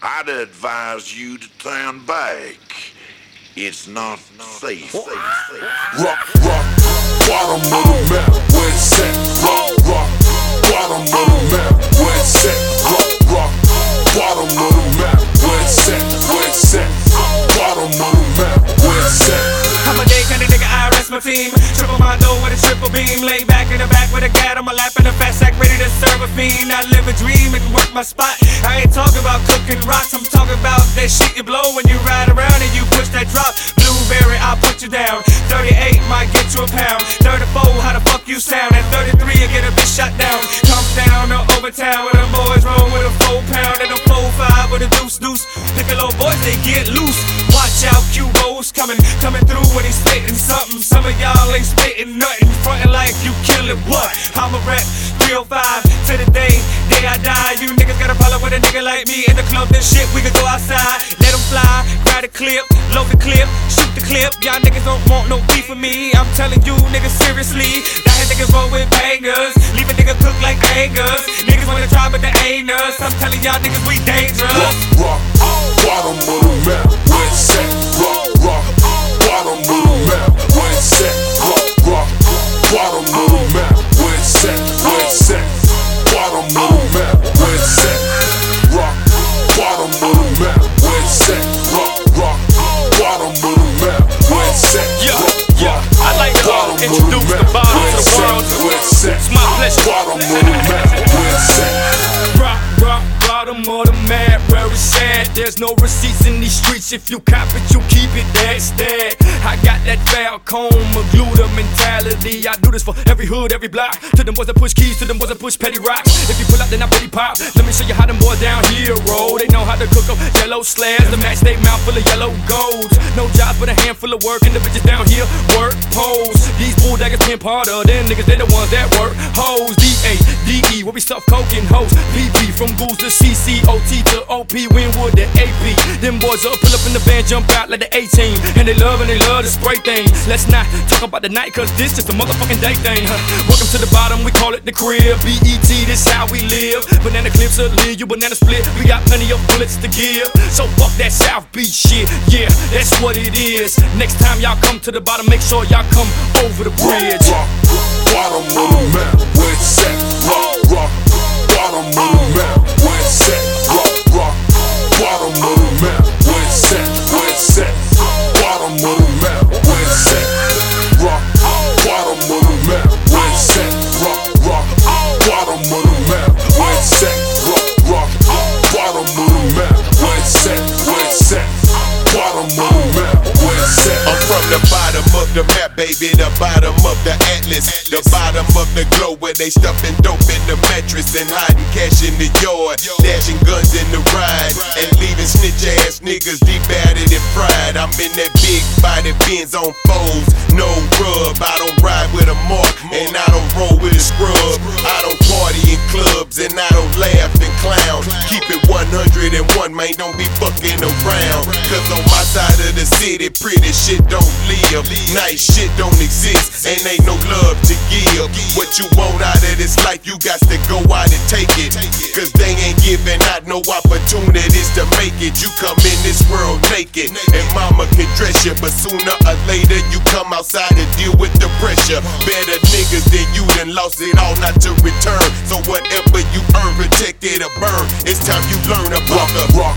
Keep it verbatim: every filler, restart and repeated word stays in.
I'd advise you to turn back. It's not safe. safe, safe. Rock, rock, bottom of the map, where it's at. Rock, rock, bottom of the map, where it's at. Rock, rock, bottom of the map, where it's at. Where it's at. Bottom of the map, where it's at. I'm a day kinda nigga, I rest my team. Triple my dough with a triple beam. Lay back in the back with a gat on my lap and a fat sack ready to serve a fiend. I live a dream and work my spot. I ain't talking about cooking rocks, I'm talking about that shit you blow when you ride around and you push that drop. Blueberry, I'll put you down. thirty-eight might get you a pound. thirty-four, how the fuck you sound? At thirty-three, you get a bitch shot down. Come down to Overtown where the boys roll with a four pound and a four five with a deuce deuce. Piccolo boys, they get loose. Watch out, Q-Bo's coming, coming through when he's spitting something. Some of y'all ain't spitting nothing, frontin' like you killin' what? I'm a rep three oh five to the day, day I die. You niggas got a problem with a nigga like me in the club, this shit, we can go outside. Let them fly, grab the clip, load the clip, shoot the clip. Y'all niggas don't want no beef with me, I'm telling you niggas seriously. That niggas roll with bangers, leave a nigga cook like bangers. Niggas wanna try but they ain't us, I'm telling y'all niggas we dangerous. Rock, rock, bottom of the map, where it's at. Rock, rock, bottom of the map, where it's at. Rock, rock, bottom of the map, where it's at. Where it's at. Bottom of the map, where it's at. Rock, bottom of the map, where it's at. Rock, rock, bottom of the map, where it's at. Yeah, yeah, I'd like to uh, introduce the bottom to the world. It's my pleasure. Bottom of the map, where it's at. Rock, rock, bottom of the map, where it's at. There's no receipts in these streets. If you cop it, you keep it, that's that. I got that Falcon Magluta mentality. I do this for every hood, every block. To them boys that push keys, to them boys that push petty rocks. If you pull out, then I petty pop. Let me show you how them boys down here roll. They know how to cook up yellow slabs. The match they mouth full of yellow golds. No jobs but a handful of work. And the bitches down here work pose. These bulldaggers pimp harder. Them niggas, they the ones that work hoes. D A D E, where we stuff coke and hoes. P P, from Goose to C C, O T to O P, Winwood to A P. Them boys up, pull up in the van, jump out like the A-team. And they love and they love to spray things. Let's not talk about the night, cause this just a motherfucking day thing. Welcome to the bottom, we call it the crib. B E T, this how we live. Banana clips of lead, you banana split. We got plenty of bullets to give. So fuck that South Beach shit. Yeah, that's what it is. Next time y'all come to the bottom, make sure y'all come over the bridge. Rock, bottom of the map, where it's at. Rock, rock, bottom of the map, where it's at. Rock, rock, bottom of the map, where it's at. Where it's at. Bottom of the map, where it's at. Rock, bottom of the map, where it's at. Rock, rock, bottom of the map, where it's at. Rock, rock, bottom of the map, where it's at. Where it's at. Bottom of the map, where it's at. I'm from the bottom of the map, baby, the bottom of the atlas. The bottom of the globe where they stuffing dope in the mattress and hiding cash in the yard, dashing guns in the ride and leaving snitch ass niggas deep battered and fried. I'm in that big body Benz on foes, no rub. I don't ride with a mark and I don't roll with a scrub. I don't party in clubs and I don't laugh and clown. Keep it one hundred and one, man, don't be fucking around. Cause on my side of the city, pretty shit don't live. Nice shit don't exist and ain't no love to give. What you want out of this life, you got to go out and take it. Cause they ain't giving out no opportunities to make it. You come in this world naked and mama can dress you, but sooner or later you come outside and deal with the pressure. Better niggas than you done lost it all not to return. So whatever you earn, protect it or burn. It's time you learn about the rock.